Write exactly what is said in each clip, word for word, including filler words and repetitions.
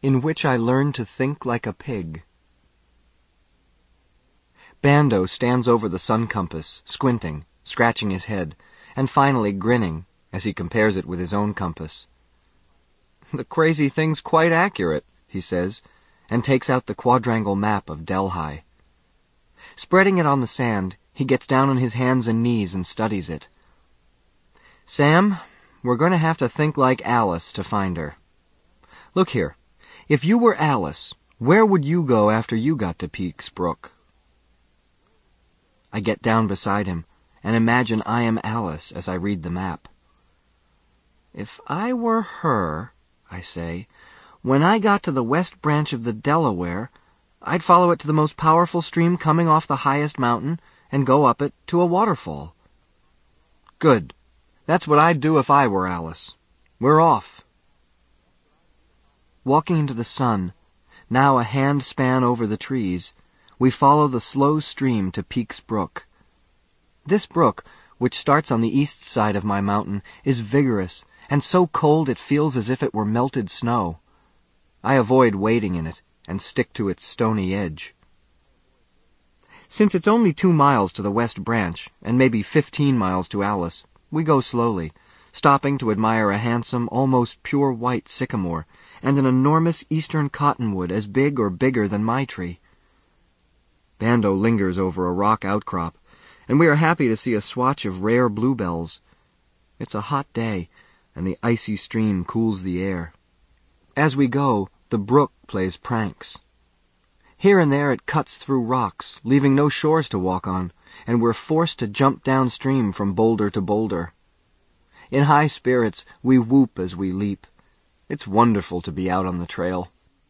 in which I learned to think like a pig. Bando stands over the sun compass, squinting, scratching his head, and finally grinning as he compares it with his own compass. "The crazy thing's quite accurate," he says, and takes out the quadrangle map of Delhi. Spreading it on the sand, he gets down on his hands and knees and studies it. "Sam, we're going to have to think like Alice to find her. Look here, if you were Alice, where would you go after you got to Peaks Brook?" I get down beside him and imagine I am Alice as I read the map. "If I were her," I say, "when I got to the west branch of the Delaware, I'd follow it to the most powerful stream coming off the highest mountain and go up it to a waterfall." "Good. That's what I'd do if I were Alice. We're off." Walking into the sun, now a hand span over the trees, we follow the slow stream to Peaks Brook. This brook, which starts on the east side of my mountain, is vigorous and so cold it feels as if it were melted snow. I avoid wading in it and stick to its stony edge. Since it's only two miles to the west branch and maybe fifteen miles to Alice, we go slowly, stopping to admire a handsome, almost pure white sycamore and an enormous eastern cottonwood as big or bigger than my tree. Bando lingers over a rock outcrop, and we are happy to see a swatch of rare bluebells. It's a hot day, and the icy stream cools the air. As we go, the brook plays pranks. Here and there it cuts through rocks, leaving no shores to walk on, and we're forced to jump downstream from boulder to boulder. In high spirits, we whoop as we leap. It's wonderful to be out on the trail.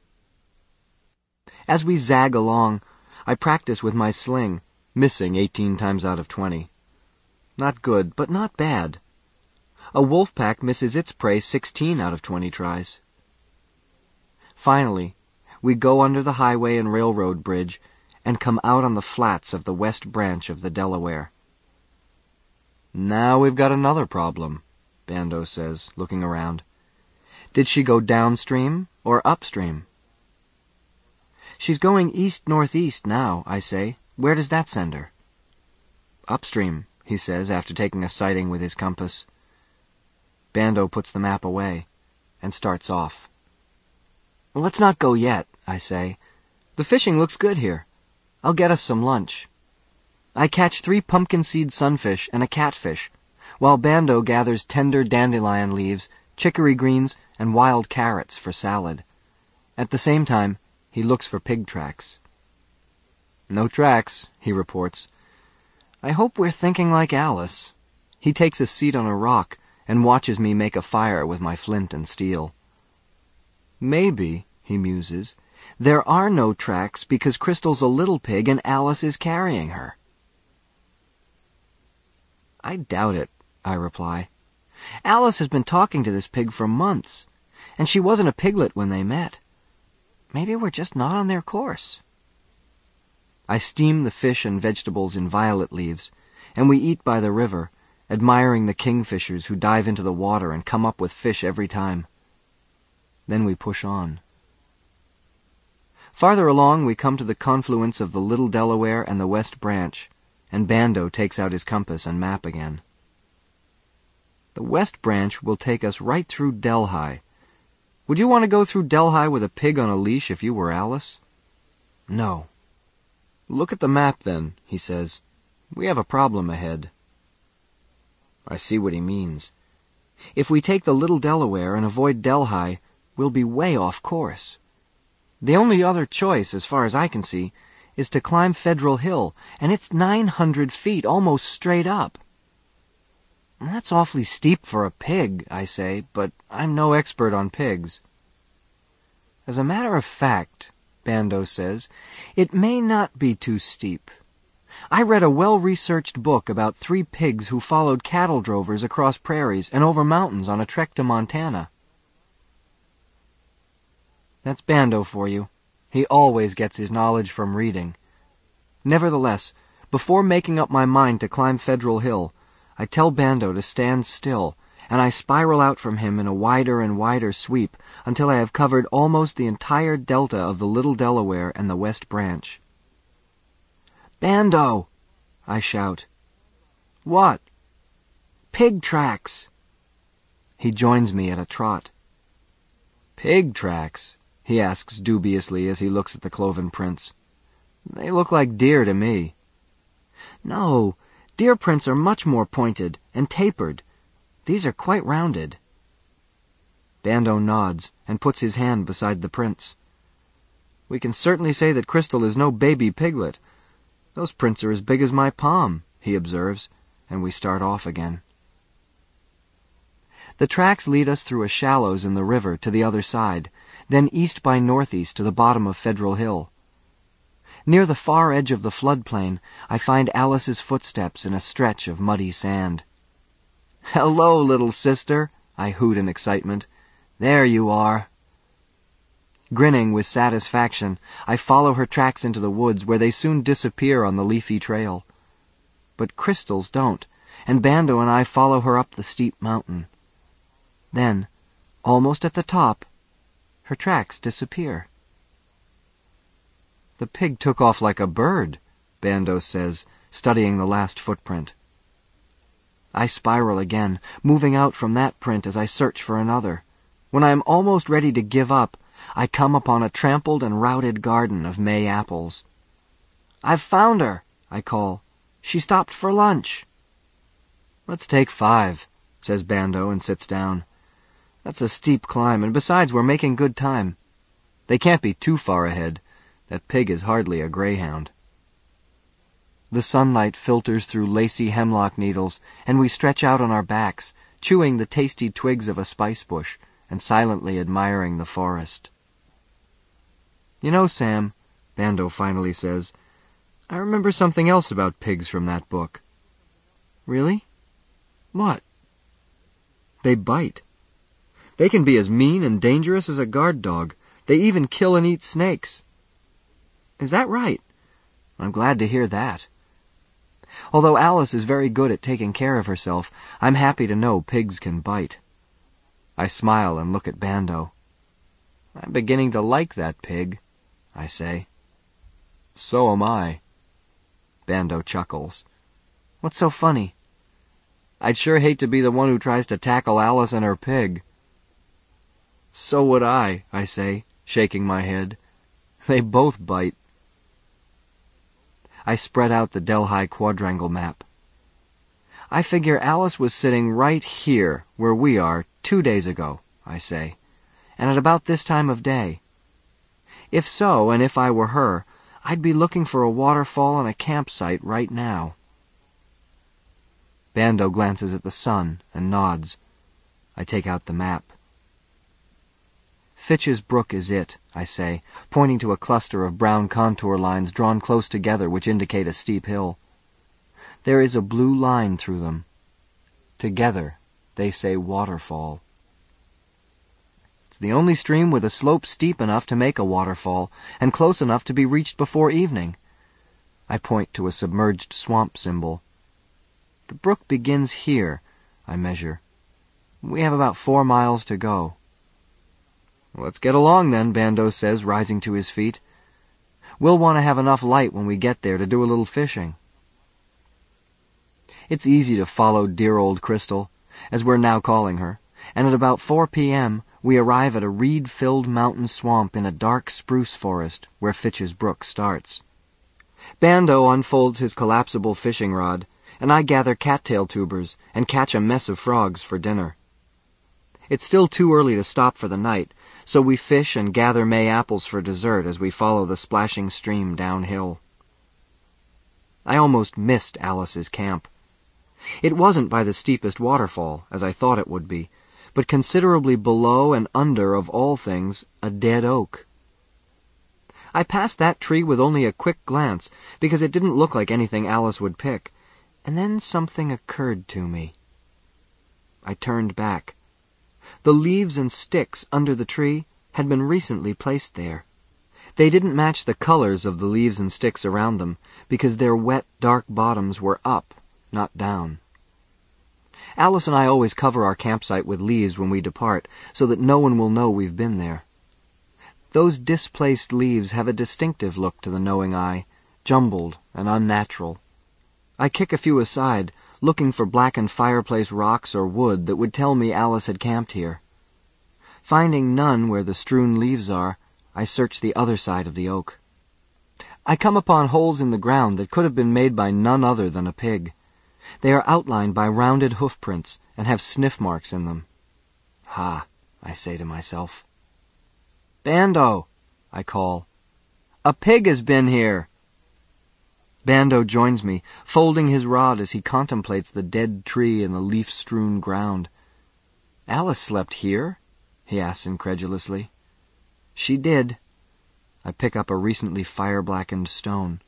As we zag along, I practice with my sling, missing eighteen times out of twenty. Not good, but not bad. A wolf pack misses its prey sixteen out of twenty tries. Finally, we go under the highway and railroad bridge and come out on the flats of the west branch of the Delaware. "Now we've got another problem," Bando says, looking around. "Did she go downstream or upstream?" "She's going east-northeast now," I say. "Where does that send her?" "Upstream," he says, after taking a sighting with his compass. Bando puts the map away and starts off. "Let's not go yet," I say. "The fishing looks good here. I'll get us some lunch." I catch three pumpkin seed sunfish and a catfish, while Bando gathers tender dandelion leaves, chicory greens, and wild carrots for salad. At the same time, he looks for pig tracks. "No tracks," he reports. I hope we're thinking like Alice. He takes a seat on a rock and watches me make a fire with my flint and steel. "Maybe," he muses, "there are no tracks because Crystal's a little pig and Alice is carrying her." "I doubt it," I reply. "Alice has been talking to this pig for months, and she wasn't a piglet when they met. Maybe we're just not on their course." I steam the fish and vegetables in violet leaves, and we eat by the river, admiring the kingfishers who dive into the water and come up with fish every time. Then we push on. Farther along, we come to the confluence of the Little Delaware and the West Branch, and Bando takes out his compass and map again. The West Branch will take us right through Delhi. Would you want to go through Delhi with a pig on a leash if you were Alice? No. "Look at the map, then," he says. "We have a problem ahead." I see what he means. If we take the Little Delaware and avoid Delhi, we'll be way off course. The only other choice, as far as I can see, is to climb Federal Hill, and it's nine hundred feet, almost straight up. "That's awfully steep for a pig," I say, but I'm no expert on pigs. "As a matter of fact," Bando says, "it may not be too steep. I read a well-researched book about three pigs who followed cattle drovers across prairies and over mountains on a trek to Montana." That's Bando for you. He always gets his knowledge from reading. Nevertheless, before making up my mind to climb Federal Hill, I tell Bando to stand still, and I spiral out from him in a wider and wider sweep until I have covered almost the entire delta of the Little Delaware and the West Branch. "Bando!" I shout. "What?" "Pig tracks!" He joins me at a trot. "Pig tracks?" he asks dubiously as he looks at the cloven prints. "They look like deer to me." "No, deer prints are much more pointed and tapered. These are quite rounded." Bando nods and puts his hand beside the prints. "We can certainly say that Crystal is no baby piglet. Those prints are as big as my palm," he observes, and we start off again. The tracks lead us through a shallows in the river to the other side, then east by northeast to the bottom of Federal Hill. Near the far edge of the floodplain, I find Alice's footsteps in a stretch of muddy sand. "Hello, little sister," I hoot in excitement. "There you are." Grinning with satisfaction, I follow her tracks into the woods where they soon disappear on the leafy trail. But Crystal's don't, and Bando and I follow her up the steep mountain. Then, almost at the top, her tracks disappear. "The pig took off like a bird," Bando says, studying the last footprint. I spiral again, moving out from that print as I search for another. When I am almost ready to give up, I come upon a trampled and routed garden of May apples. "I've found her," I call. "She stopped for lunch." "Let's take five," says Bando and sits down. "That's a steep climb, and besides we're making good time. They can't be too far ahead. That pig is hardly a greyhound." The sunlight filters through lacy hemlock needles, and we stretch out on our backs, chewing the tasty twigs of a spice bush and silently admiring the forest. "You know, Sam," Bando finally says, "I remember something else about pigs from that book." "Really? What?" "They bite. They can be as mean and dangerous as a guard dog. They even kill and eat snakes." "Is that right? I'm glad to hear that." Although Alice is very good at taking care of herself, I'm happy to know pigs can bite. I smile and look at Bando. "I'm beginning to like that pig," I say. "So am I." Bando chuckles. "What's so funny?" "I'd sure hate to be the one who tries to tackle Alice and her pig." "So would I," I say, shaking my head. "They both bite." I spread out the Delhi quadrangle map. "I figure Alice was sitting right here, where we are, two days ago," I say, "and at about this time of day. If so, and if I were her, I'd be looking for a waterfall and a campsite right now." Bando glances at the sun and nods. I take out the map. "Fitch's Brook is it," I say, pointing to a cluster of brown contour lines drawn close together which indicate a steep hill. There is a blue line through them. Together, they say waterfall. It's the only stream with a slope steep enough to make a waterfall, and close enough to be reached before evening. I point to a submerged swamp symbol. The brook begins here, I measure. We have about four miles to go. "Let's get along then," Bando says, rising to his feet. "We'll want to have enough light when we get there to do a little fishing." It's easy to follow dear old Crystal, as we're now calling her, and at about four p.m. we arrive at a reed-filled mountain swamp in a dark spruce forest where Fitch's Brook starts. Bando unfolds his collapsible fishing rod, and I gather cattail tubers and catch a mess of frogs for dinner. It's still too early to stop for the night, so we fish and gather May apples for dessert as we follow the splashing stream downhill. I almost missed Alice's camp. It wasn't by the steepest waterfall, as I thought it would be, but considerably below and under, of all things, a dead oak. I passed that tree with only a quick glance, because it didn't look like anything Alice would pick, and then something occurred to me. I turned back. The leaves and sticks under the tree had been recently placed there. They didn't match the colors of the leaves and sticks around them, because their wet, dark bottoms were up, not down. Alice and I always cover our campsite with leaves when we depart, so that no one will know we've been there. Those displaced leaves have a distinctive look to the knowing eye, jumbled and unnatural. I kick a few aside, looking for blackened fireplace rocks or wood that would tell me Alice had camped here. Finding none where the strewn leaves are, I search the other side of the oak. I come upon holes in the ground that could have been made by none other than a pig. They are outlined by rounded hoof prints and have sniff marks in them. Ha, I say to myself. Bando, I call. A pig has been here. Bando joins me, folding his rod as he contemplates the dead tree and the leaf-strewn ground. Alice slept here? He asks incredulously. She did. I pick up a recently fire-blackened stone.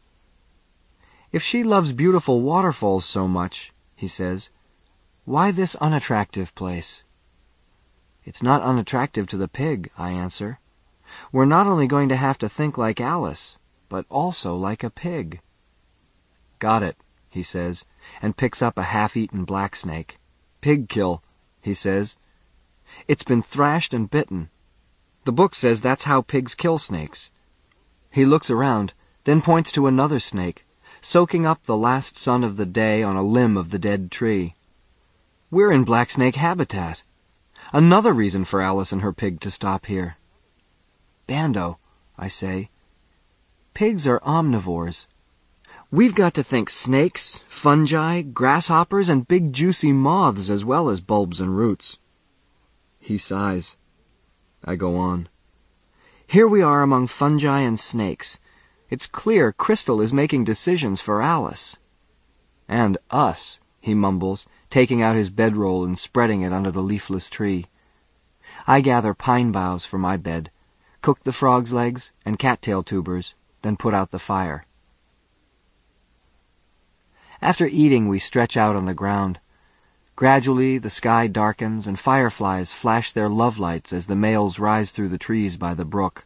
If she loves beautiful waterfalls so much, he says, why this unattractive place? It's not unattractive to the pig, I answer. We're not only going to have to think like Alice, but also like a pig. Got it, he says, and picks up a half-eaten black snake. Pig kill, he says. It's been thrashed and bitten. The book says that's how pigs kill snakes. He looks around, then points to another snake, soaking up the last sun of the day on a limb of the dead tree. We're in black snake habitat. Another reason for Alice and her pig to stop here. Bando, I say, pigs are omnivores. We've got to think snakes, fungi, grasshoppers, and big juicy moths as well as bulbs and roots. He sighs. I go on. Here we are among fungi and snakes. It's clear Crystal is making decisions for Alice. And us, he mumbles, taking out his bedroll and spreading it under the leafless tree. I gather pine boughs for my bed, cook the frog's legs and cattail tubers, then put out the fire. After eating, we stretch out on the ground. Gradually, the sky darkens and fireflies flash their love lights as the males rise through the trees by the brook.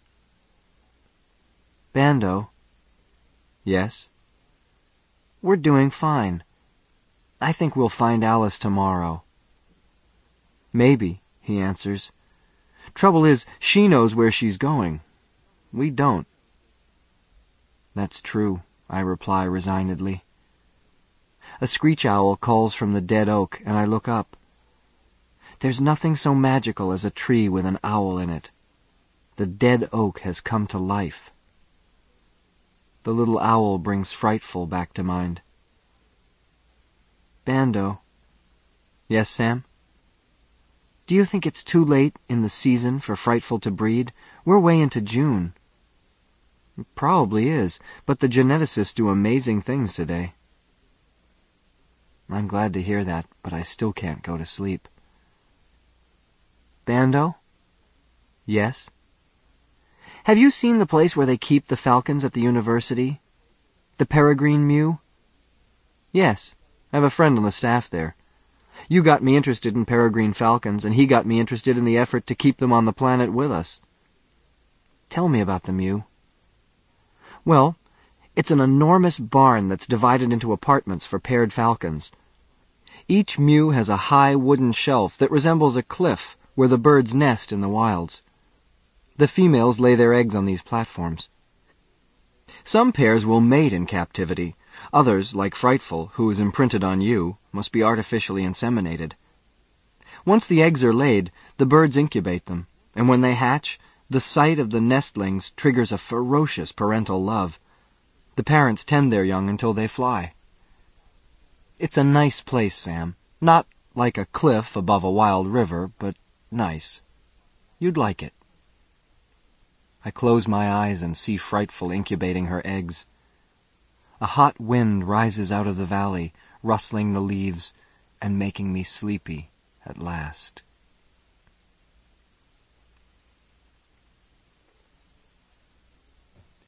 Bando. Yes? We're doing fine. I think we'll find Alice tomorrow. Maybe, he answers. Trouble is, she knows where she's going. We don't. That's true, I reply resignedly. A screech owl calls from the dead oak, and I look up. There's nothing so magical as a tree with an owl in it. The dead oak has come to life. The little owl brings Frightful back to mind. Bando. Yes, Sam? Do you think it's too late in the season for Frightful to breed? We're way into June. It probably is, but the geneticists do amazing things today. I'm glad to hear that, but I still can't go to sleep. Bando? Yes? Have you seen the place where they keep the falcons at the university? The Peregrine Mew? Yes, I have a friend on the staff there. You got me interested in peregrine falcons, and he got me interested in the effort to keep them on the planet with us. Tell me about the Mew. Well, it's an enormous barn that's divided into apartments for paired falcons. Each mew has a high wooden shelf that resembles a cliff where the birds nest in the wilds. The females lay their eggs on these platforms. Some pairs will mate in captivity. Others, like Frightful, who is imprinted on you, must be artificially inseminated. Once the eggs are laid, the birds incubate them, and when they hatch, the sight of the nestlings triggers a ferocious parental love. The parents tend their young until they fly. It's a nice place, Sam. Not like a cliff above a wild river, but nice. You'd like it. I close my eyes and see Frightful incubating her eggs. A hot wind rises out of the valley, rustling the leaves and making me sleepy at last.